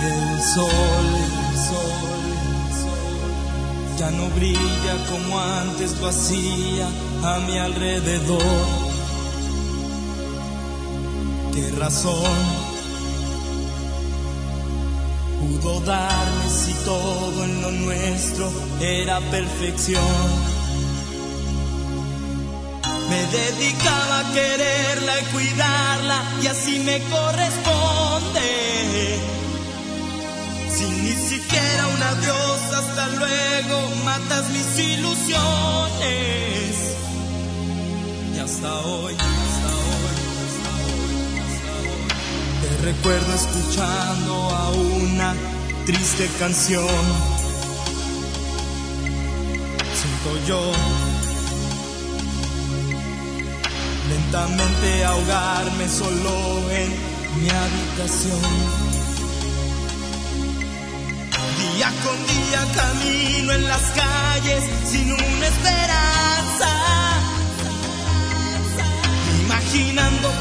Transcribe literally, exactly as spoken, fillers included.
El sol, el sol, el sol ya no brilla como antes lo hacía a mi alrededor. ¿Qué razón pudo darme si todo en lo nuestro era perfección? Me dedicaba a quererla y cuidarla y así me corresponde. Sin ni siquiera un adiós, hasta luego, matas mis ilusiones. Y hasta hoy, hasta hoy, hasta hoy, hasta hoy te recuerdo escuchando a una triste canción. Siento yo lentamente ahogarme solo en mi habitación. Día con día camino en las calles sin una esperanza, imaginando